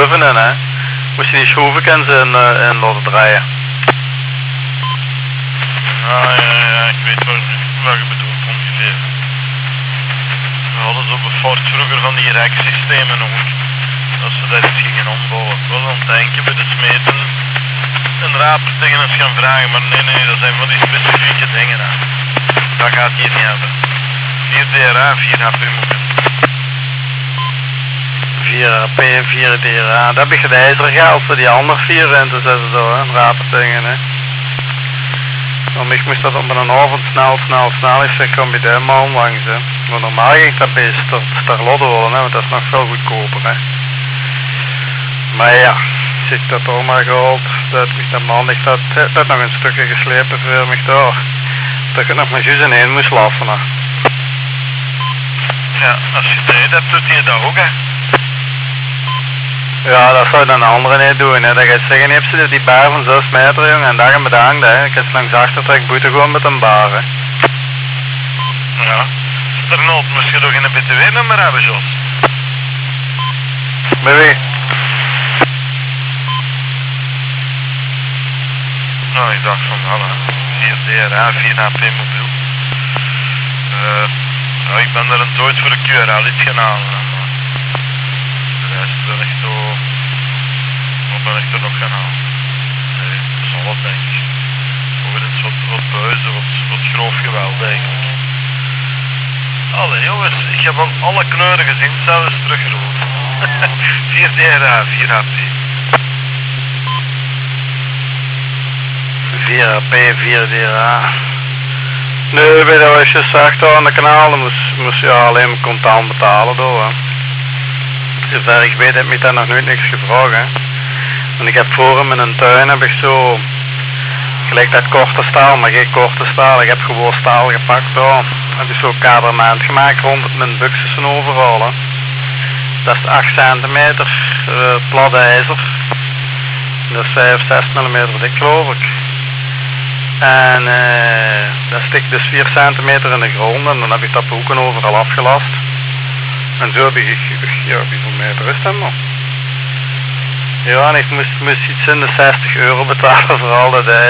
schroeven in, hè. Moest je die schroeven in laten draaien. Ja, ik weet wat je bedoelt ongeveer. We hadden zo bij vroeger van die rijkssystemen ook. Als ze daar iets gingen ombouwen. Ik was aan het denken bij de smeten een raper tegen eens gaan vragen, maar nee, dat zijn van die specifieke dingen. Hè. Dat gaat hier niet hebben. 4 DRA, 4 HP mobiel. 4 HP en 4 DRA. Dat heb ik de ijzer gehaald voor die andere 4 in te zetten door, hè. Raper dingen, hè. Want ik moest dat op een avond snel is, ik kom bij de man langs, hè. Maar normaal ging dat bij Starlodde worden, hè, want dat is nog veel goedkoper, hè. Maar ja, als ik dat ook maar gehaald, dat man ligt dat nog een stukje geslepen voor mij daar. Dat ik het nog maar juist in één moest lassen, hè. Ja, als je tijd hebt, doet hij dat ook, hè. Ja, dat zou dan een andere niet doen, hè. Dat gaat zeggen, heb ze die bar van 6 meter, jongen, en daar bedankt, hè. Ik heb langs achtertrek boete gewoon met een bar, hè. Ja, Sternoot, moest je toch in een btw-nummer hebben, Jos? Bij wie? Nou, ik dacht van, voilà, 4 DRA, 4 HP mobiel. Nou, ik ben er een ooit voor een QRL iets gaan halen, hè, maar de rest ben ik zo, wat ben ik er nog gaan halen? Nee, dat is al wat, denk ik. Gewoon eens wat buizen, wat grof geweld, eigenlijk. Allee, jongens, ik heb al alle kleuren gezien, zelfs terugrood. 4 DRA, 4 HP. 4 HP, 4 DRA. Nee, bij dat was je zacht aan de kanaal, dan moest je alleen maar contant betalen door, hè. Zover ik weet heb ik daar nog nooit niks gevraagd, hè. Want ik heb voor hem in een tuin heb ik zo, gelijk dat korte staal, maar geen korte staal, ik heb gewoon staal gepakt daar. Heb ik zo'n kadermaand gemaakt rond het mijn buxus en overal, hè. Dat is 8 centimeter plat ijzer. Dat is 5 of 6 mm dik, geloof ik. En dat stikt dus 4 centimeter in de grond en dan heb ik dat de hoeken overal afgelast. En zo heb ik, ja, hoeveel meter is dat man? Ja, en ik moest iets in de €60 betalen voor al dat ijzer.